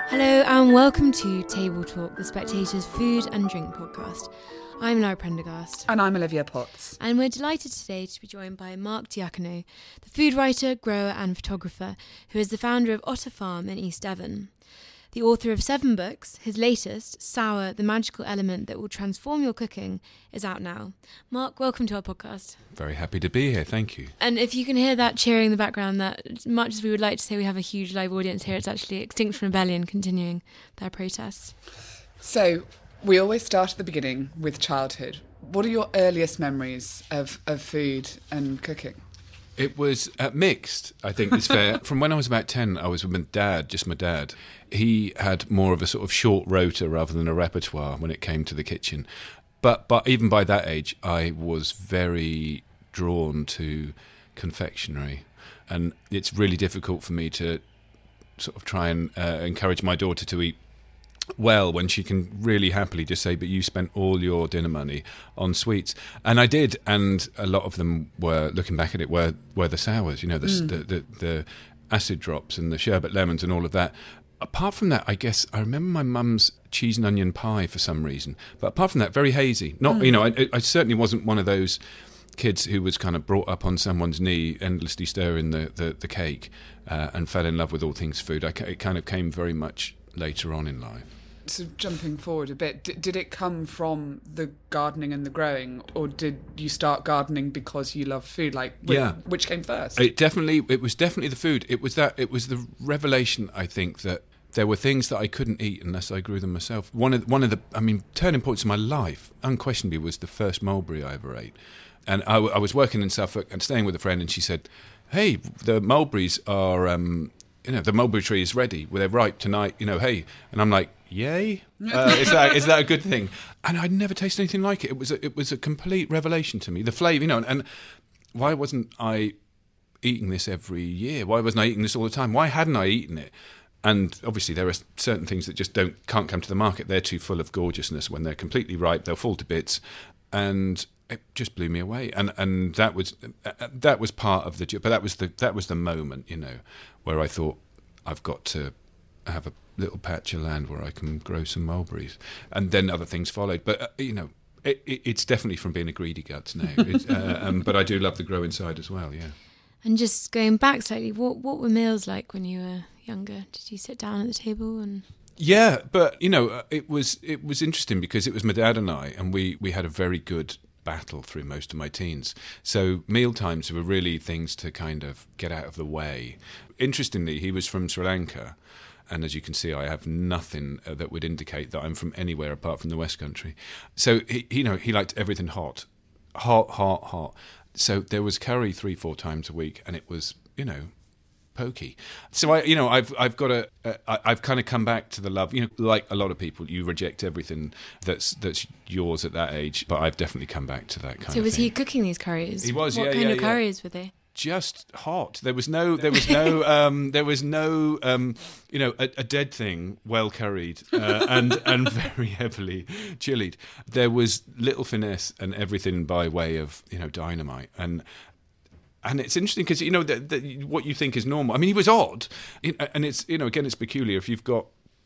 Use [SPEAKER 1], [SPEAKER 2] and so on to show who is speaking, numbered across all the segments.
[SPEAKER 1] Hello and welcome to Table Talk, the Spectator's food and drink podcast. I'm Laura Prendergast.
[SPEAKER 2] And I'm Olivia Potts.
[SPEAKER 1] And we're delighted today to be joined by Mark Diacono, the food writer, grower and photographer, who is the founder of Otter Farm in East Devon. The author of 7 books, his latest, Sour, the Magical Element That Will Transform Your Cooking, is out now. Mark, welcome to our podcast.
[SPEAKER 3] Very happy to be here, thank you.
[SPEAKER 1] And if you can hear that cheering in the background, that as much as we would like to say we have a huge live audience here, it's actually Extinction Rebellion continuing their protests.
[SPEAKER 2] So, we always start at the beginning with childhood. What are your earliest memories of food and cooking?
[SPEAKER 3] It was mixed, I think it's fair. From when I was about 10, I was with my dad, just my dad. He had more of a sort of short rota rather than a repertoire when it came to the kitchen. But even by that age, I was very drawn to confectionery. And it's really difficult for me to sort of try and encourage my daughter to eat well when she can really happily just say, but you spent all your dinner money on sweets. And I did, and a lot of them were, looking back at it, were the sours, you know, the acid drops and the sherbet lemons and all of that. Apart from that, I guess I remember my mum's cheese and onion pie for some reason, but apart from that, very hazy. Not, you know, I certainly wasn't one of those kids who was kind of brought up on someone's knee, endlessly stirring the cake, and fell in love with all things food. It kind of came very much later on in life.
[SPEAKER 2] So jumping forward a bit, did it come from the gardening and the growing, or did you start gardening because you love food? Which came first? It
[SPEAKER 3] was definitely the food. It was the revelation, I think, that there were things that I couldn't eat unless I grew them myself. One of the turning points in my life, unquestionably, was the first mulberry I ever ate. And I was working in Suffolk and staying with a friend, and she said, "Hey, the mulberries are, the mulberry tree is ready. Well, they're ripe tonight. Hey." And I'm like, "Yay! Is that a good thing?" And I'd never tasted anything like it. It was a complete revelation to me. The flavour, and why wasn't I eating this every year? Why wasn't I eating this all the time? Why hadn't I eaten it? And obviously there are certain things that just can't come to the market. They're too full of gorgeousness. When they're completely ripe, they'll fall to bits. And it just blew me away. And that was part of the. But that was the moment, where I thought, I've got to have a little patch of land where I can grow some mulberries, and then other things followed. But it's definitely from being a greedy guts now. But I do love the growing side as well. Yeah.
[SPEAKER 1] And just going back slightly, what were meals like when you were younger? Did you sit down at the table and?
[SPEAKER 3] Yeah, but it was interesting because it was my dad and I, and we had a very good battle through most of my teens. So meal times were really things to kind of get out of the way. Interestingly, he was from Sri Lanka. And as you can see, I have nothing that would indicate that I'm from anywhere apart from the West Country. So he liked everything hot. So there was curry 3-4 times a week, and it was pokey. So I've kind of come back to the love. Like a lot of people, you reject everything that's yours at that age. But I've definitely come back to that kind of thing.
[SPEAKER 1] So was he cooking these curries?
[SPEAKER 3] He was.
[SPEAKER 1] What kind of curries were they?
[SPEAKER 3] Just hot. There was no a dead thing, well curried and very heavily chilied. There was little finesse and everything by way of dynamite. And it's interesting because what you think is normal. I mean, he was odd, and it's again it's peculiar if you've got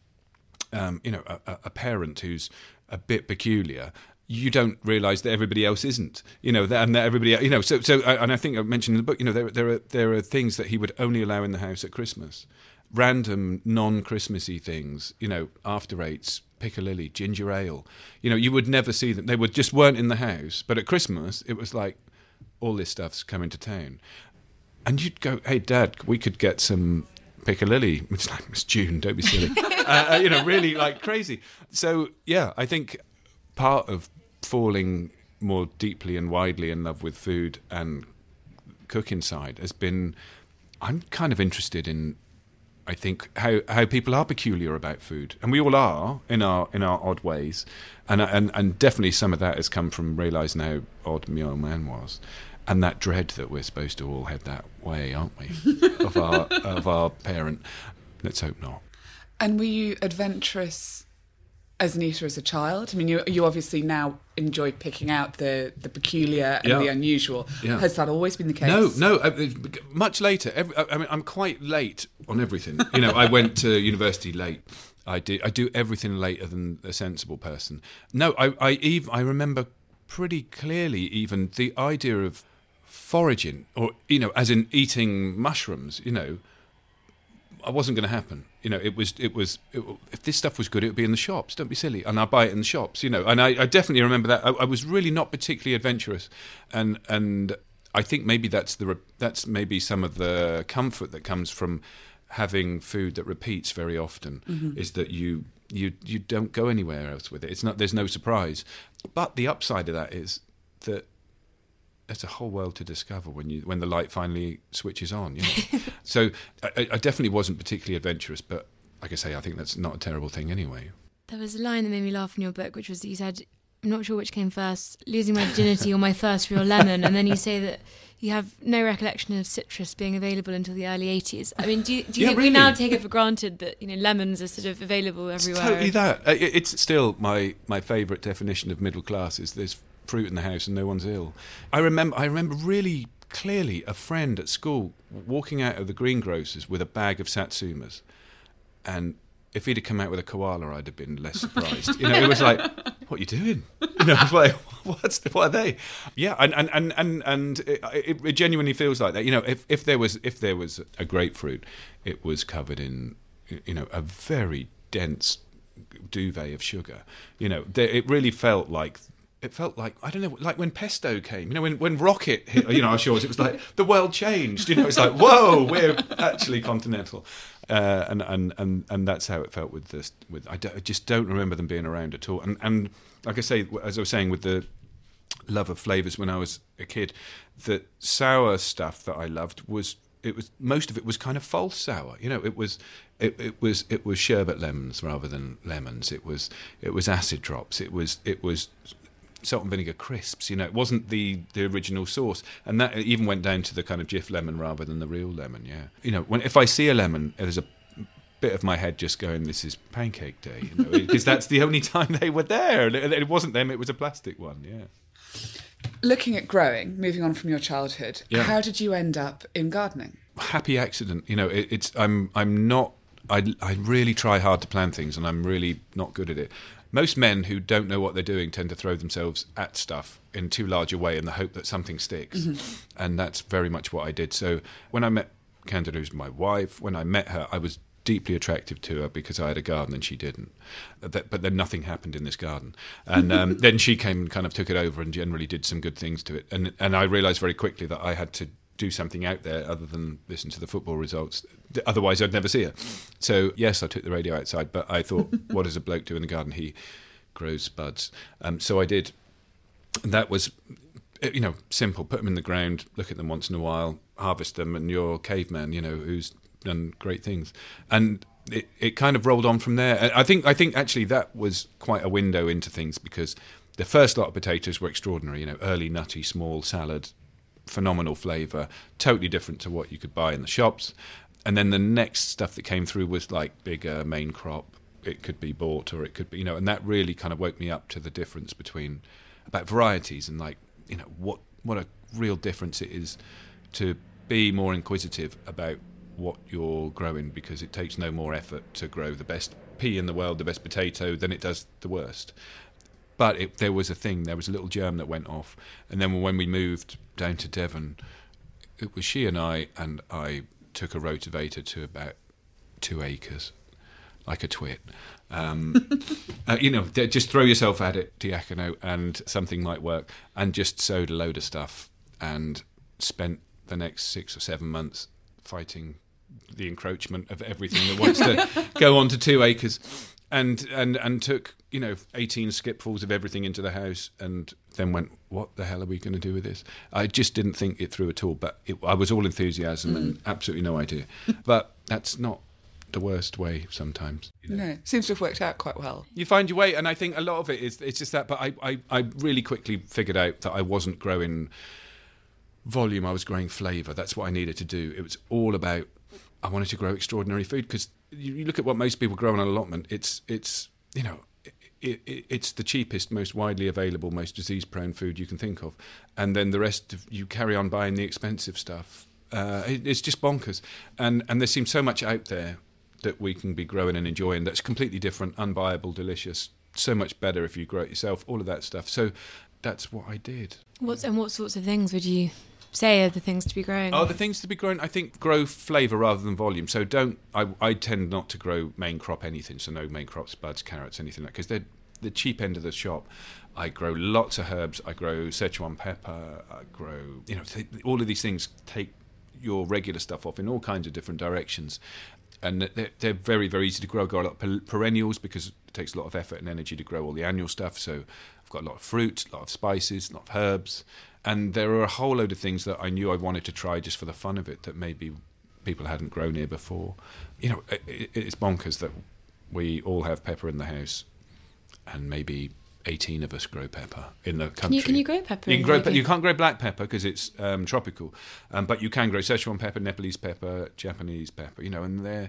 [SPEAKER 3] a parent who's a bit peculiar. You don't realise that everybody else isn't, and that everybody, So, and I think I mentioned in the book, there are things that he would only allow in the house at Christmas, random non-Christmassy things, after eights, piccalilli, ginger ale, you would never see them. They just weren't in the house. But at Christmas, it was like all this stuff's coming to town, and you'd go, "Hey, Dad, we could get some piccalilli." It's like, it's June, don't be silly, really like crazy. So yeah, I think part of falling more deeply and widely in love with food and cooking side has been, I'm kind of interested in, I think, how people are peculiar about food, and we all are in our odd ways, and definitely some of that has come from realising how odd my old man was, and that dread that we're supposed to all head that way, aren't we, of our parent. Let's hope not.
[SPEAKER 2] And were you adventurous as an eater as a child? I mean, you obviously now enjoy picking out the peculiar and the unusual. Yeah. Has that always been the case?
[SPEAKER 3] No, much later. I'm quite late on everything. I went to university late, I do everything later than a sensible person. No, I remember pretty clearly even the idea of foraging, or as in eating mushrooms. I wasn't going to happen. If this stuff was good, it would be in the shops. Don't be silly. And I buy it in the shops. And I definitely remember that. I was really not particularly adventurous, and I think maybe that's maybe some of the comfort that comes from having food that repeats very often, is that you don't go anywhere else with it. There's no surprise. But the upside of that is that there's a whole world to discover when the light finally switches on. So I definitely wasn't particularly adventurous, but like I say, I think that's not a terrible thing anyway.
[SPEAKER 1] There was a line that made me laugh in your book, which was that you said, I'm not sure which came first, losing my virginity or my first real lemon, and then you say that you have no recollection of citrus being available until the early 80s. I mean, do you think really? We now take it for granted that lemons are sort of available everywhere?
[SPEAKER 3] It's totally that. It's still my favourite definition of middle class is there's fruit in the house and no one's ill. I remember really clearly a friend at school walking out of the greengrocers with a bag of satsumas, and if he'd have come out with a koala, I'd have been less surprised. It was like, what are you doing? I was like, what are they? Yeah, and it genuinely feels like that. If there was a grapefruit, it was covered in a very dense duvet of sugar. It really felt like. It felt like, I don't know, like when pesto came. When rocket hit, our shores, it was like the world changed. It's like, whoa, we're actually continental, and that's how it felt with this. I just don't remember them being around at all. And like I say, as I was saying, with the love of flavours when I was a kid, the sour stuff that I loved was most of it was kind of false sour. It was sherbet lemons rather than lemons. It was acid drops. It was salt and vinegar crisps. It wasn't the original sauce, and that even went down to the kind of Jif lemon rather than the real lemon. Yeah, if I see a lemon, there's a bit of my head just going, "This is pancake day," because that's the only time they were there. It wasn't them; it was a plastic one. Yeah.
[SPEAKER 2] Looking at growing, moving on from your childhood, how did you end up in gardening?
[SPEAKER 3] Happy accident. I'm not. I really try hard to plan things, and I'm really not good at it. Most men who don't know what they're doing tend to throw themselves at stuff in too large a way in the hope that something sticks. And that's very much what I did. So when I met Candida, who's my wife, when I met her, I was deeply attractive to her because I had a garden and she didn't. But then nothing happened in this garden. And then she came and kind of took it over and generally did some good things to it. And I realised very quickly that I had to do something out there other than listen to the football results. Otherwise, I'd never see her. So, yes, I took the radio outside, but I thought, what does a bloke do in the garden? He grows buds. So I did. And that was, simple. Put them in the ground, look at them once in a while, harvest them, and you're a caveman, who's done great things. And it kind of rolled on from there. I think actually that was quite a window into things because the first lot of potatoes were extraordinary, early, nutty, small salad, phenomenal flavour, totally different to what you could buy in the shops. And then the next stuff that came through was like bigger main crop. It could be bought or it could be, and that really kind of woke me up to the difference about varieties and what a real difference it is to be more inquisitive about what you're growing, because it takes no more effort to grow the best pea in the world, the best potato, than it does the worst. But there was a little germ that went off. And then when we moved down to Devon, it was she and I took a rotivator to about 2 acres, like a twit. Just throw yourself at it, Diacono, and something might work. And just sowed a load of stuff and spent the next 6 or 7 months fighting the encroachment of everything that wants to go on to 2 acres. And took 18 skipfuls of everything into the house, and then went, what the hell are we going to do with this? I just didn't think it through at all, but I was all enthusiasm and absolutely no idea. But that's not the worst way sometimes.
[SPEAKER 2] No, it seems to have worked out quite well.
[SPEAKER 3] You find your way, and I think a lot of it's just that, but I really quickly figured out that I wasn't growing volume, I was growing flavour. That's what I needed to do. It was all about, I wanted to grow extraordinary food, because you look at what most people grow on an allotment, it's the cheapest, most widely available, most disease-prone food you can think of. And then the rest of you carry on buying the expensive stuff. It's just bonkers. And there seems so much out there that we can be growing and enjoying that's completely different, unbuyable, delicious, so much better if you grow it yourself, all of that stuff. So that's what I did.
[SPEAKER 1] What sorts of things would you say are the things to be growing?
[SPEAKER 3] Oh, the things to be growing, I think grow flavour rather than volume. So I tend not to grow main crop anything, so no main crops, buds, carrots, anything like that, because they're the cheap end of the shop. I grow lots of herbs. I grow Szechuan pepper. I grow, all of these things take your regular stuff off in all kinds of different directions. And they're very, very easy to grow. I've got a lot of perennials because it takes a lot of effort and energy to grow all the annual stuff. So I've got a lot of fruit, a lot of spices, a lot of herbs. And there are a whole load of things that I knew I wanted to try just for the fun of it that maybe people hadn't grown here before. It's bonkers that we all have pepper in the house and maybe 18 of us grow pepper in the country.
[SPEAKER 1] Can you grow pepper?
[SPEAKER 3] You can't grow black pepper because it's tropical, but you can grow Szechuan pepper, Nepalese pepper, Japanese pepper, and they're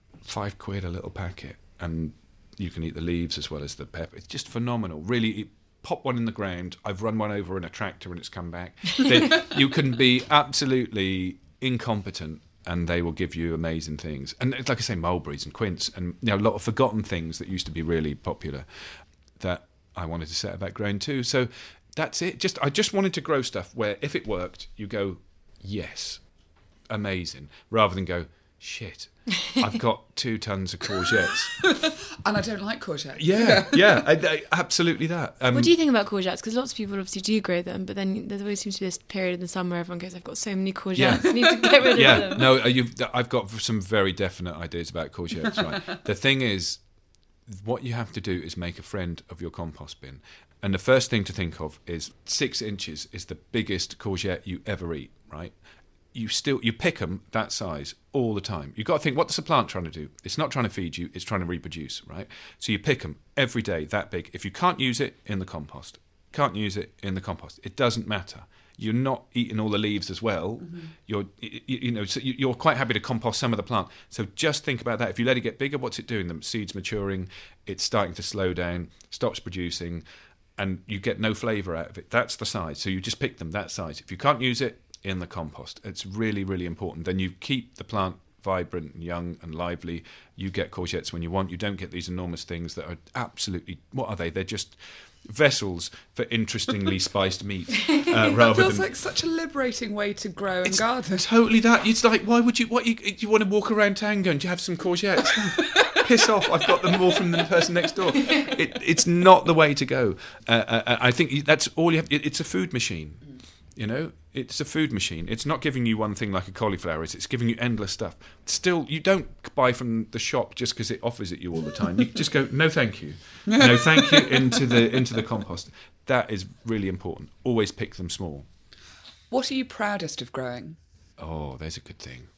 [SPEAKER 3] £5 a little packet, and you can eat the leaves as well as the pepper. It's just phenomenal. Really, pop one in the ground. I've run one over in a tractor and it's come back. You can be absolutely incompetent and they will give you amazing things. And like I say, mulberries and quince and a lot of forgotten things that used to be really popular that I wanted to set about growing too. So that's it. I just wanted to grow stuff where if it worked, you go, yes, amazing, rather than go, shit, I've got 2 tons of courgettes.
[SPEAKER 2] And I don't like courgettes.
[SPEAKER 3] Yeah, absolutely that.
[SPEAKER 1] What do you think about courgettes? Because lots of people obviously do grow them, but then there always seems to be this period in the summer where everyone goes, I've got so many courgettes, I need to get rid of them.
[SPEAKER 3] No, I've got some very definite ideas about courgettes, right? The thing is, what you have to do is make a friend of your compost bin. And the first thing to think of is 6 inches is the biggest courgette you ever eat, right? You pick them that size all the time. You've got to think, what's the plant trying to do? It's not trying to feed you, it's trying to reproduce, right? So you pick them every day that big. If you can't use it, in the compost. Can't use it, in the compost. It doesn't matter. You're not eating all the leaves as well. Mm-hmm. You're quite happy to compost some of the plant. So just think about that. If you let it get bigger, what's it doing? The seed's maturing, it's starting to slow down, stops producing, and you get no flavour out of it. That's the size. So you just pick them that size. If you can't use it, in the compost. It's really, really important. Then you keep the plant vibrant and young and lively. You get courgettes when you want. You don't get these enormous things that are absolutely... What are they? They're just vessels for interestingly spiced meat.
[SPEAKER 2] That feels like such a liberating way to grow and garden.
[SPEAKER 3] Totally that. It's like, why would you... you want to walk around town going, do you have some courgettes? Piss off, I've got them all from the person next door. It's not the way to go. I think that's all you have. It's a food machine. It's a food machine. It's not giving you one thing like a cauliflower is. It's giving you endless stuff. Still, you don't buy from the shop just because it offers it you all the time. You just go, no, thank you. No, thank you, into the compost. That is really important. Always pick them small. What
[SPEAKER 2] are you proudest of growing?
[SPEAKER 3] Oh, there's a good thing.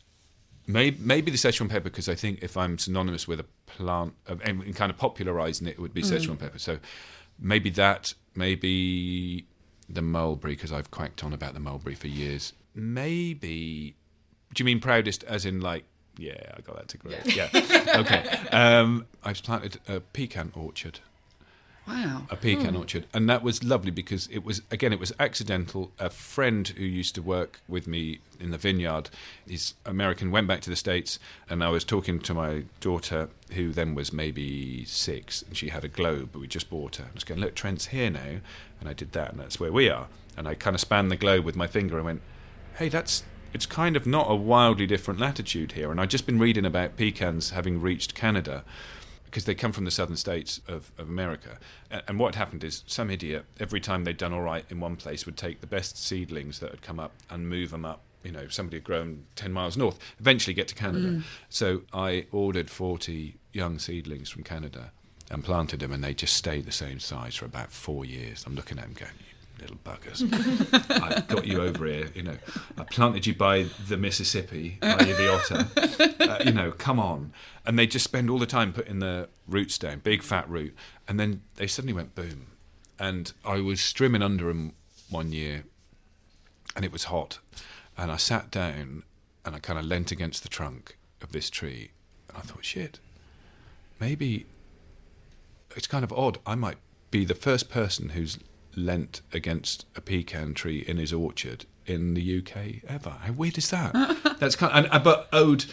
[SPEAKER 3] Maybe the Szechuan pepper, because I think if I'm synonymous with a plant and kind of popularising it would be Szechuan pepper. So maybe that, maybe... the mulberry, because I've quacked on about the mulberry for years. Maybe... Do you mean proudest as in like, yeah, I got that to grow? Yeah. Okay. I've planted a pecan orchard.
[SPEAKER 2] Wow.
[SPEAKER 3] A pecan orchard. And that was lovely because it was accidental. A friend who used to work with me in the vineyard, he's American, went back to the States, and I was talking to my daughter, who then was maybe 6, and she had a globe, but we just bought her. I was going, look, Trent's here now. And I did that, and that's where we are. And I kind of spanned the globe with my finger and went, hey, it's kind of not a wildly different latitude here. And I'd just been reading about pecans having reached Canada, because they come from the southern states of America. And what happened is some idiot, every time they'd done all right in one place, would take the best seedlings that had come up and move them up. Somebody had grown 10 miles north, eventually get to Canada. So I ordered 40 young seedlings from Canada and planted them, and they just stayed the same size for about 4 years. I'm looking at them going, you little buggers. I've got you over here, I planted you by the Mississippi, by the Otter. Come on. And they just spend all the time putting the roots down, big fat root, and then they suddenly went boom. And I was strimming under them one year, and it was hot. And I sat down, and I kind of leant against the trunk of this tree, and I thought, shit, maybe it's kind of odd. I might be the first person who's leant against a pecan tree in his orchard in the UK ever. How weird is that? That's but owed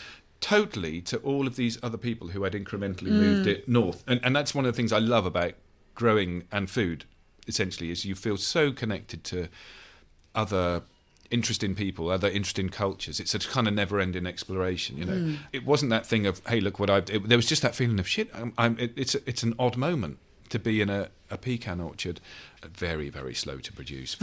[SPEAKER 3] totally to all of these other people who had incrementally moved it north. And that's one of the things I love about growing and food, essentially, is you feel so connected to other interesting people, other interesting cultures. It's a kind of never-ending exploration, you know. It wasn't that thing of, hey, look what I've... There was just that feeling of, shit, it's an odd moment to be in a pecan orchard. Very, very slow to produce.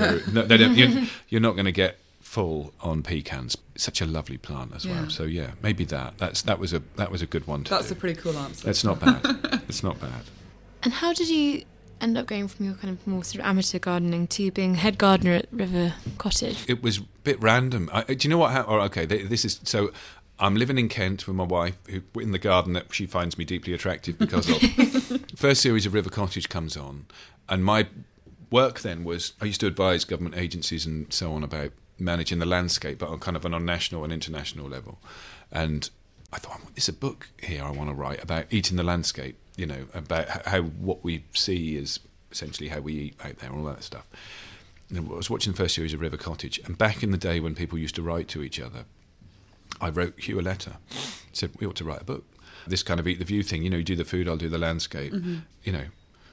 [SPEAKER 3] You're not going to get full on pecans. It's such a lovely plant as well. So yeah, maybe that was a good one to
[SPEAKER 2] That's
[SPEAKER 3] do.
[SPEAKER 2] A pretty cool answer.
[SPEAKER 3] That's not bad. It's not bad.
[SPEAKER 1] And how did you end up going from your kind of more sort of amateur gardening to being head gardener at River Cottage?
[SPEAKER 3] It was a bit random. Do you know what happened? Okay, this is... So I'm living in Kent with my wife, who in the garden that she finds me deeply attractive because of. First series of River Cottage comes on, and my work then was, I used to advise government agencies and so on about managing the landscape, but on kind of on a national and international level. And I thought, there's a book here I want to write about eating the landscape, you know, about how what we see is essentially how we eat out there, all that stuff. And I was watching the first series of River Cottage, and back in the day when people used to write to each other, I wrote Hugh a letter, said we ought to write a book. This kind of Eat the View thing, you know, you do the food, I'll do the landscape, you know,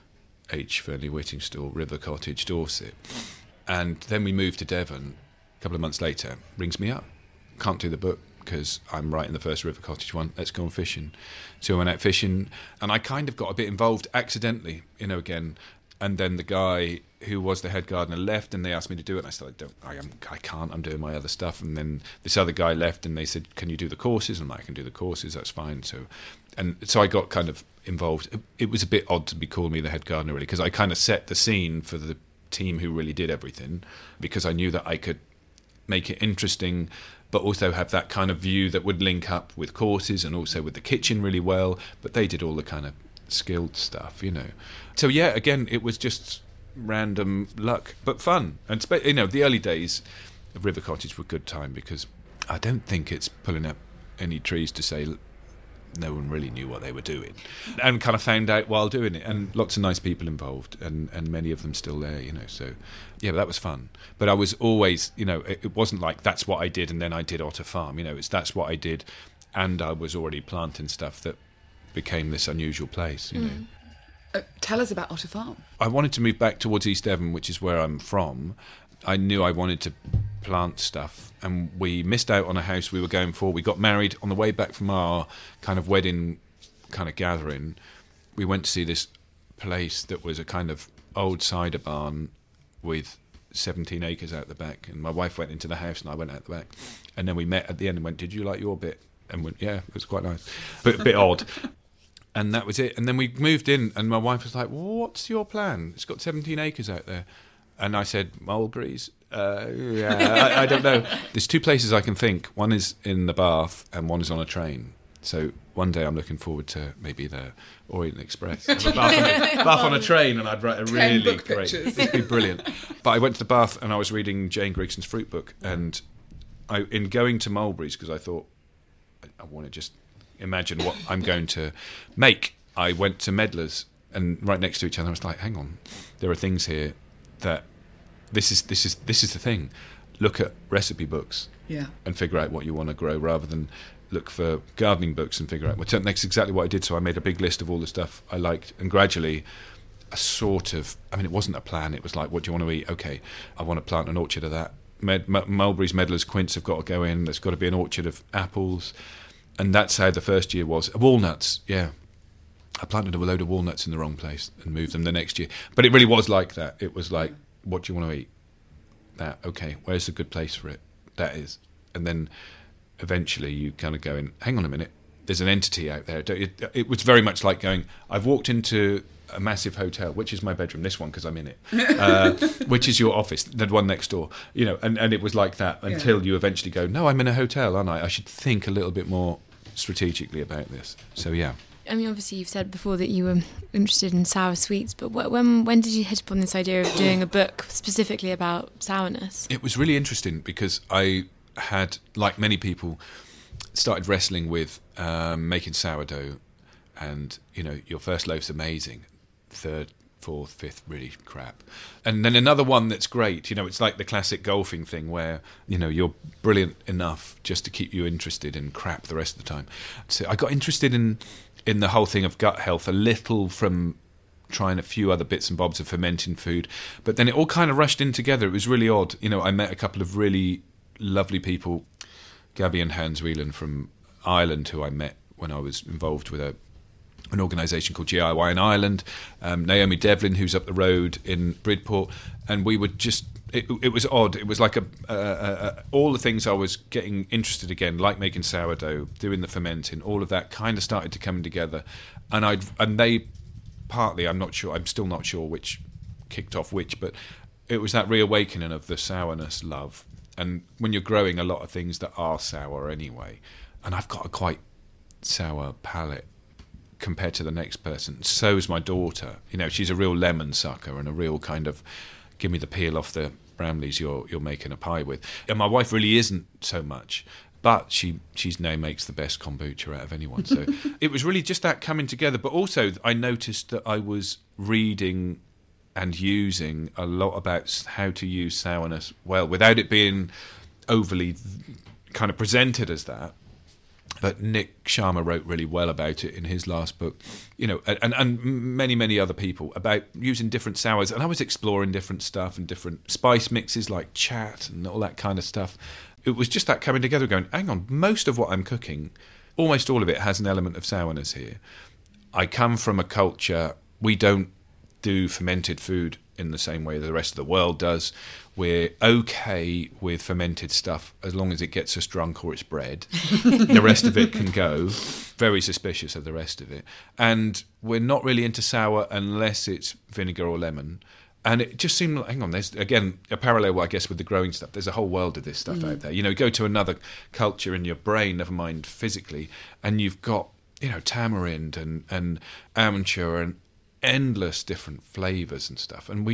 [SPEAKER 3] H. Fernley Whittingstall, River Cottage, Dorset. And then we moved to Devon. A couple of months later, rings me up. Can't do the book because I'm writing the first River Cottage one. Let's go on fishing. So I went out fishing, and I kind of got a bit involved accidentally, you know, again. And then the guy who was the head gardener left, and they asked me to do it. And I said, I can't. I'm doing my other stuff. And then this other guy left, and they said, "Can you do the courses?" And I'm like, "I can do the courses. That's fine." So I got kind of involved. It was a bit odd to be calling me the head gardener, really, because I kind of set the scene for the team who really did everything, because I knew that I could make it interesting, but also have that kind of view that would link up with courses and also with the kitchen really well. But they did all the kind of skilled stuff, you know. So yeah, again, it was just random luck, but fun. And you know, the early days of River Cottage were a good time, because I don't think it's pulling up any trees to say no one really knew what they were doing, and kind of found out while doing it, and lots of nice people involved, and many of them still there, you know. So yeah, that was fun. But I was always, you know, it wasn't like that's what I did and then I did Otter Farm, you know. It's that's what I did, and I was already planting stuff that became this unusual place, you know.
[SPEAKER 2] Tell us about Otter Farm.
[SPEAKER 3] I wanted to move back towards East Devon, which is where I'm from. I knew I wanted to plant stuff, and we missed out on a house we were going for. We got married on the way back from our kind of wedding kind of gathering. We went to see this place that was a kind of old cider barn with 17 acres out the back, and my wife went into the house and I went out the back, and then we met at the end and went, "Did you like your bit?" And went, "Yeah, it was quite nice, but a bit odd." And that was it. And then we moved in, and my wife was like, "What's your plan? It's got 17 acres out there." And I said, "Mulberries." Yeah, I don't know. There's two places I can think. One is in the Bath, and one is on a train. So one day I'm looking forward to maybe the Orient Express. Bath on a train, and I'd write a really great... It'd be brilliant. But I went to the Bath, and I was reading Jane Grigson's Fruit Book, and in going to Mulberries, because I thought, I want to just imagine what I'm going to make, I went to Medlar's, and right next to each other I was like, hang on, there are things here that this is the thing. Look at recipe books, and figure out what you want to grow, rather than look for gardening books and figure out what. That's exactly what I did. So I made a big list of all the stuff I liked, and gradually a sort of, I mean, it wasn't a plan. It was like, what do you want to eat? Okay, I want to plant an orchard of that. Mulberries, Medlar's, quince have got to go in. There's got to be an orchard of apples, and that's how the first year was. Walnuts, yeah. I planted a load of walnuts in the wrong place and moved them the next year. But it really was like that. It was like, what do you want to eat? That, okay, where's a good place for it? That is. And then eventually you kind of go in, hang on a minute, there's an entity out there. It was very much like going, I've walked into a massive hotel, which is my bedroom, this one because I'm in it, which is your office, the one next door, you know, and it was like that until you eventually go, no, I'm in a hotel, aren't I? I should think a little bit more strategically about this. So, yeah.
[SPEAKER 1] I mean, obviously you've said before that you were interested in sour sweets, but when did you hit upon this idea of doing a book specifically about sourness?
[SPEAKER 3] It was really interesting because I had, like many people, started wrestling with making sourdough, and, you know, your first loaf's amazing. Third, 4th, 5th, really crap. And then another one that's great, it's like the classic golfing thing where, you're brilliant enough just to keep you interested in crap the rest of the time. So I got interested in the whole thing of gut health a little from trying a few other bits and bobs of fermenting food, but then it all kind of rushed in together. It was really odd. I met a couple of really lovely people, Gabby and Hans Whelan from Ireland, who I met when I was involved with an organisation called GIY in Ireland, Naomi Devlin, who's up the road in Bridport, and we would just, it was odd. It was like all the things I was getting interested again, like making sourdough, doing the fermenting, all of that kind of started to come together, and they partly, I'm still not sure which kicked off which, but it was that reawakening of the sourness love. And when you're growing a lot of things that are sour anyway, and I've got a quite sour palate compared to the next person. So's my daughter. She's a real lemon sucker and a real kind of give me the peel off the bramleys you're making a pie with. And my wife really isn't so much, but she's now makes the best kombucha out of anyone. So it was really just that coming together. But also I noticed that I was reading and using a lot about how to use sourness well without it being overly kind of presented as that. But Nick Sharma wrote really well about it in his last book, and many, many other people about using different sours. And I was exploring different stuff and different spice mixes like chat and all that kind of stuff. It was just that coming together going, hang on, most of what I'm cooking, almost all of it has an element of sourness here. I come from a culture, we don't do fermented food in the same way that the rest of the world does. We're okay with fermented stuff as long as it gets us drunk or it's bread. The rest of it can go. Very suspicious of the rest of it. And we're not really into sour unless it's vinegar or lemon. And it just seemed like, hang on, there's, again, a parallel, I guess, with the growing stuff. There's a whole world of this stuff out there. You go to another culture in your brain, never mind physically, and you've got, tamarind and amchur and endless different flavours and stuff. And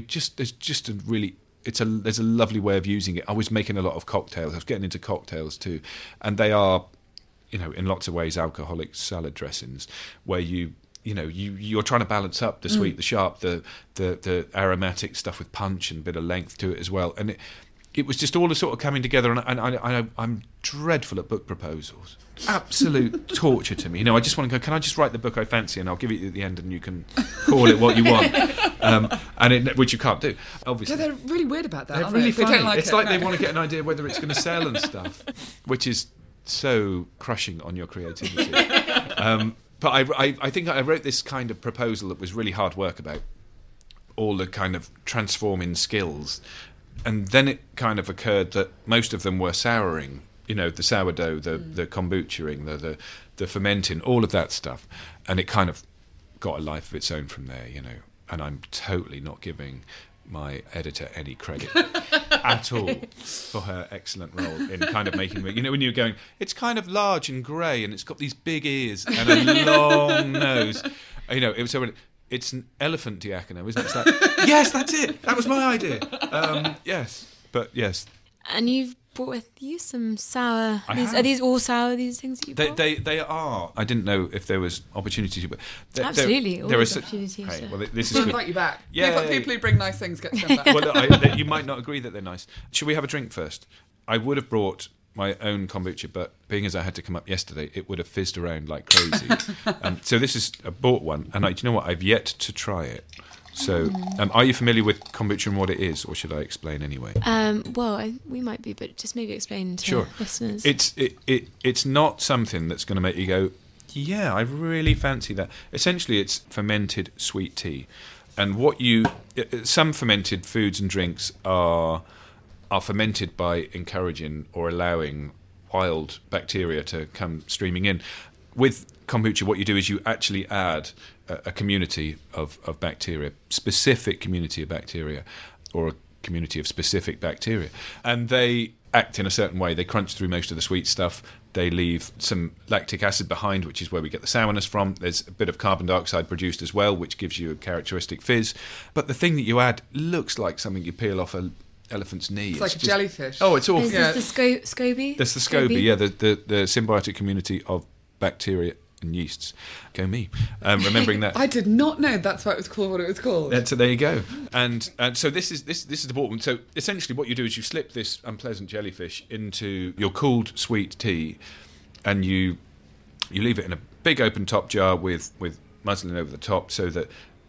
[SPEAKER 3] there's a lovely way of using it. I was making a lot of cocktails. I was getting into cocktails too. And they are, in lots of ways, alcoholic salad dressings where you're trying to balance up the sweet, the sharp, the aromatic stuff with punch and a bit of length to it as well. And it was just all the sort of coming together. And I'm dreadful at book proposals. Absolute torture to me. I just want to go, can I just write the book I fancy and I'll give it at the end and you can call it what you want. Which you can't do, obviously.
[SPEAKER 2] Yeah, they're really weird about that,
[SPEAKER 3] they're
[SPEAKER 2] aren't
[SPEAKER 3] really
[SPEAKER 2] they?
[SPEAKER 3] Funny. It's like they want to get an idea whether it's going to sell and stuff, which is so crushing on your creativity. But I think I wrote this kind of proposal that was really hard work about all the kind of transforming skills. And then it kind of occurred that most of them were souring, the sourdough, the kombuchaing, the fermenting, all of that stuff. And it kind of got a life of its own from there, And I'm totally not giving my editor any credit at all for her excellent role in kind of making me, when you're going, it's kind of large and grey and it's got these big ears and a long nose. It's an elephant diacono, isn't it? It's like, yes, that's it. That was my idea. Yes, but yes.
[SPEAKER 1] And you've brought with you some sour. Are these all sour? These things that you brought?
[SPEAKER 3] They are. I didn't know if there was opportunity to, but
[SPEAKER 1] absolutely, there is opportunity.
[SPEAKER 3] Hey, well, this is
[SPEAKER 2] we'll
[SPEAKER 3] good.
[SPEAKER 2] invite you back.
[SPEAKER 3] Yeah,
[SPEAKER 2] people who bring nice things get sent back.
[SPEAKER 3] Well, you might not agree that they're nice. Should we have a drink first? I would have brought my own kombucha, but being as I had to come up yesterday, it would have fizzed around like crazy. So this is a bought one, and do you know what? I've yet to try it. So, are you familiar with kombucha and what it is, or should I explain anyway?
[SPEAKER 1] We might be, but just maybe explain to listeners.
[SPEAKER 3] It's not something that's going to make you go, yeah, I really fancy that. Essentially, it's fermented sweet tea, and some fermented foods and drinks are fermented by encouraging or allowing wild bacteria to come streaming in. With kombucha, what you do is you actually add a community of bacteria, specific community of bacteria, or a community of specific bacteria. And they act in a certain way. They crunch through most of the sweet stuff. They leave some lactic acid behind, which is where we get the sourness from. There's a bit of carbon dioxide produced as well, which gives you a characteristic fizz. But the thing that you add looks like something you peel off an elephant's knee.
[SPEAKER 2] It's like a jellyfish.
[SPEAKER 3] Oh, it's awful.
[SPEAKER 1] Is this the SCOBY?
[SPEAKER 3] That's the SCOBY, yeah, the symbiotic community of bacteria and yeasts. Go me. Remembering that.
[SPEAKER 2] I did not know that's why it was called what it was called.
[SPEAKER 3] So there you go. And so this is important. So essentially what you do is you slip this unpleasant jellyfish into your cooled sweet tea, and you leave it in a big open top jar with muslin over the top so that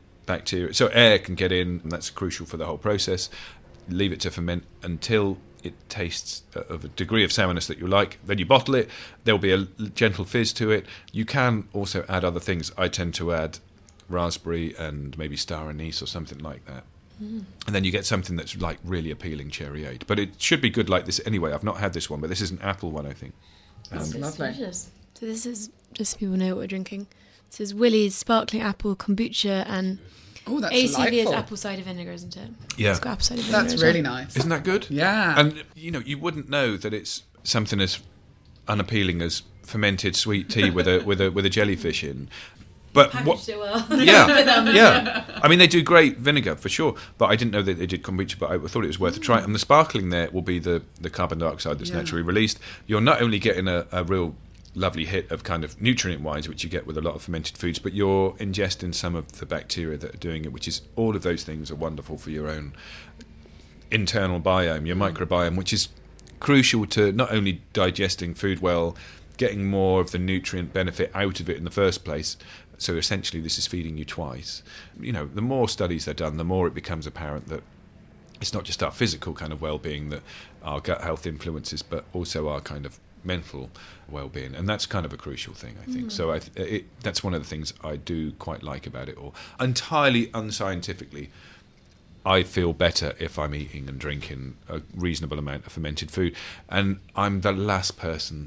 [SPEAKER 3] air can get in, and that's crucial for the whole process. Leave it to ferment until it tastes of a degree of sourness that you like. Then you bottle it. There'll be a gentle fizz to it. You can also add other things. I tend to add raspberry and maybe star anise or something like that. And then you get something that's like really appealing cherryade. But it should be good like this anyway. I've not had this one, but this is an apple one, I think.
[SPEAKER 2] That's lovely.
[SPEAKER 1] Delicious. So this is, just so people know what we're drinking, this is Willie's Sparkling Apple Kombucha, and
[SPEAKER 2] that's
[SPEAKER 1] ACV
[SPEAKER 2] delightful.
[SPEAKER 1] is apple cider vinegar, isn't it?
[SPEAKER 3] Yeah.
[SPEAKER 1] It's got apple cider vinegar.
[SPEAKER 2] That's really nice.
[SPEAKER 3] Isn't that good?
[SPEAKER 2] Yeah.
[SPEAKER 3] And, you wouldn't know that it's something as unappealing as fermented sweet tea with a jellyfish in. But
[SPEAKER 1] Packaged it well.
[SPEAKER 3] Yeah. I mean, they do great vinegar, for sure, but I didn't know that they did kombucha, but I thought it was worth a try. And the sparkling there will be the carbon dioxide that's naturally released. You're not only getting a real lovely hit of kind of nutrient-wise, which you get with a lot of fermented foods, but you're ingesting some of the bacteria that are doing it, which is, all of those things are wonderful for your own internal biome, your microbiome, which is crucial to not only digesting food well, getting more of the nutrient benefit out of it in the first place. So essentially this is feeding you twice. The more studies are done, the more it becomes apparent that it's not just our physical kind of well-being that our gut health influences, but also our kind of mental well-being, and that's kind of a crucial thing, I think. So that's one of the things I do quite like about it all. Entirely unscientifically, I feel better if I'm eating and drinking a reasonable amount of fermented food, and I'm the last person,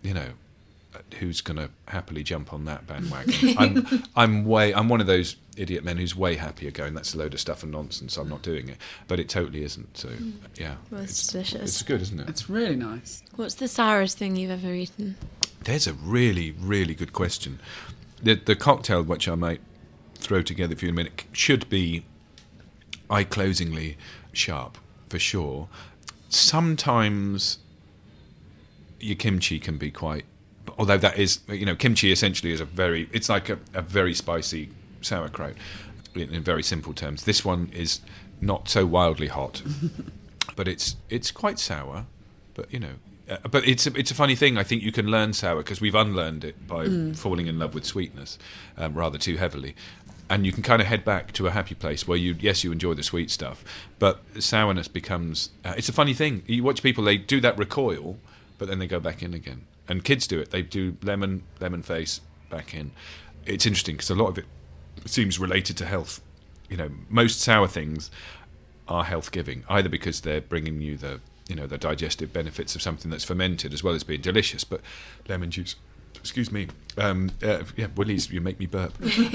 [SPEAKER 3] who's going to happily jump on that bandwagon. I'm one of those idiot men who's way happier going, that's a load of stuff and nonsense, I'm not doing it. But it totally isn't. So yeah,
[SPEAKER 1] well, it's delicious.
[SPEAKER 3] It's good, isn't it?
[SPEAKER 2] It's really nice.
[SPEAKER 1] What's the sourest thing you've ever eaten?
[SPEAKER 3] There's a really, really good question. The cocktail, which I might throw together for you in a minute, should be eye-closingly sharp, for sure. Sometimes your kimchi can be quite... Although that is, kimchi essentially is it's like a very spicy sauerkraut in very simple terms. This one is not so wildly hot, but it's quite sour. But but it's a funny thing. I think you can learn sour because we've unlearned it by falling in love with sweetness rather too heavily. And you can kind of head back to a happy place where you enjoy the sweet stuff, but sourness becomes... it's a funny thing. You watch people, they do that recoil, but then they go back in again. And kids do it. They do lemon face, back in. It's interesting because a lot of it seems related to health. Most sour things are health-giving, either because they're bringing you the digestive benefits of something that's fermented as well as being delicious. But lemon juice... Excuse me. Willie's, you make me burp.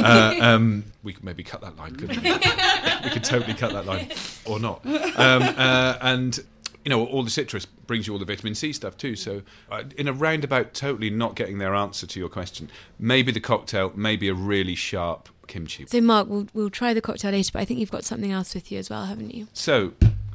[SPEAKER 3] We could maybe cut that line, couldn't we? We could totally cut that line, or not. And all the citrus brings you all the vitamin C stuff too. So, in a roundabout, totally not getting their answer to your question, maybe the cocktail, maybe a really sharp kimchi.
[SPEAKER 1] So, Mark, we'll try the cocktail later, but I think you've got something else with you as well, haven't you?
[SPEAKER 3] So,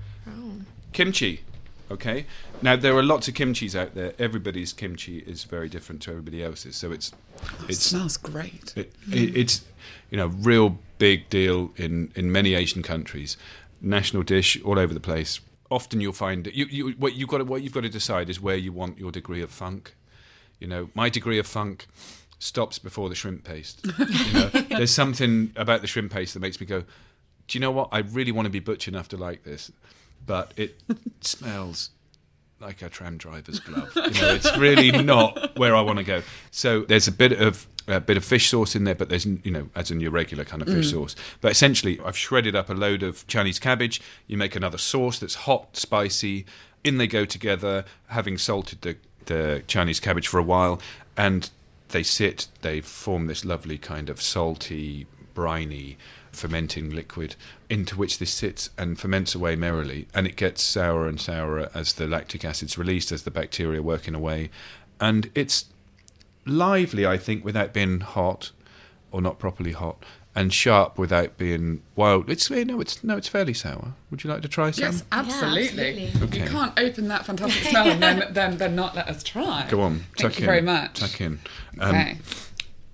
[SPEAKER 3] kimchi. Okay. Now there are lots of kimchis out there. Everybody's kimchi is very different to everybody else's. So it
[SPEAKER 2] smells great.
[SPEAKER 3] It's real big deal in many Asian countries. National dish all over the place. Often you'll find what you've got to decide is where you want your degree of funk. My degree of funk stops before the shrimp paste. There's something about the shrimp paste that makes me go, do you know what? I really want to be butch enough to like this. But it smells like a tram driver's glove. It's really not where I want to go. So there's a bit of fish sauce in there, but there's as in your regular kind of fish sauce. But essentially, I've shredded up a load of Chinese cabbage. You make another sauce that's hot, spicy. In they go together, having salted the Chinese cabbage for a while, and they form this lovely kind of salty, briny, fermenting liquid into which this sits and ferments away merrily, and it gets sourer and sourer as the lactic acid's released, as the bacteria are working away, and it's lively, I think, without being hot or not properly hot, and sharp without being wild. It's fairly sour. Would you like to try some?
[SPEAKER 2] Yes, absolutely.
[SPEAKER 1] Yeah, absolutely.
[SPEAKER 2] Okay. You can't open that fantastic smell and then not let us try.
[SPEAKER 3] Go on.
[SPEAKER 2] Thank you very much.
[SPEAKER 3] Tuck in.
[SPEAKER 2] Okay.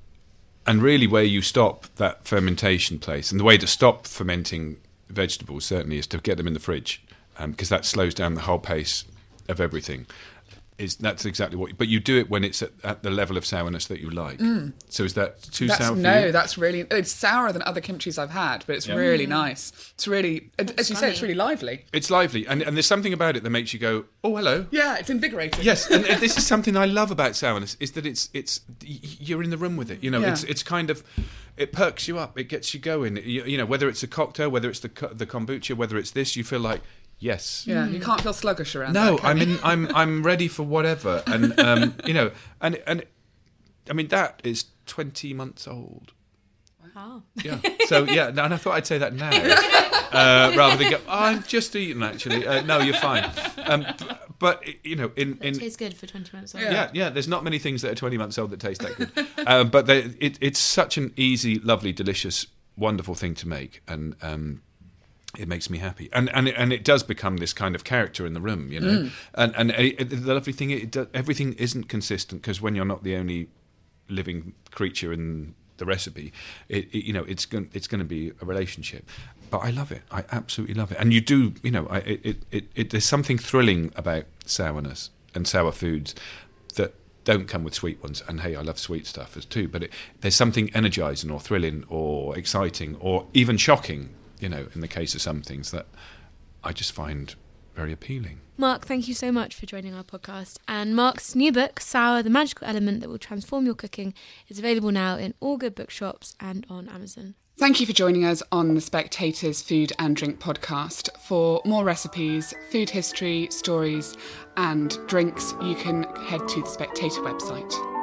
[SPEAKER 3] And really where you stop that fermentation place, and the way to stop fermenting vegetables certainly is to get them in the fridge, because that slows down the whole pace of everything. That's exactly what. But you do it when it's at the level of sourness that you like. So is that too sour for you?
[SPEAKER 2] No, that's really. It's sourer than other kimchis I've had, but it's really nice. It's really, as you say, it's really lively.
[SPEAKER 3] It's lively, and there's something about it that makes you go, oh, hello.
[SPEAKER 2] Yeah, it's invigorating.
[SPEAKER 3] Yes, and this is something I love about sourness, is that it's you're in the room with it. You know, it's kind of, it perks you up, it gets you going. You know, whether it's a cocktail, whether it's the kombucha, whether it's this, you feel like. Yes.
[SPEAKER 2] Yeah, you can't feel sluggish around.
[SPEAKER 3] No, I'm ready for whatever, and you know, and I mean that is 20 months old.
[SPEAKER 1] Wow.
[SPEAKER 3] Yeah. So yeah, and I thought I'd say that now, rather than go. Oh, I'm just eating actually. No, you're fine. But you know, it
[SPEAKER 1] tastes good for 20 months old.
[SPEAKER 3] Yeah. There's not many things that are 20 months old that taste that good. But it's such an easy, lovely, delicious, wonderful thing to make, and. It makes me happy, and it does become this kind of character in the room, you know. And the lovely thing, everything isn't consistent, because when you're not the only living creature in the recipe, you know, it's going to be a relationship. But I love it. I absolutely love it. And you do, you know, there's something thrilling about sourness and sour foods that don't come with sweet ones. And hey, I love sweet stuff as too. But there's something energising or thrilling or exciting or even shocking, you know, in the case of some things that I just find very appealing.
[SPEAKER 1] Mark, thank you so much for joining our podcast. And Mark's new book, Sour, The Magical Element That Will Transform Your Cooking, is available now in all good bookshops and on Amazon.
[SPEAKER 2] Thank you for joining us on the Spectator's Food and Drink podcast. For more recipes, food history, stories and drinks, you can head to the Spectator website.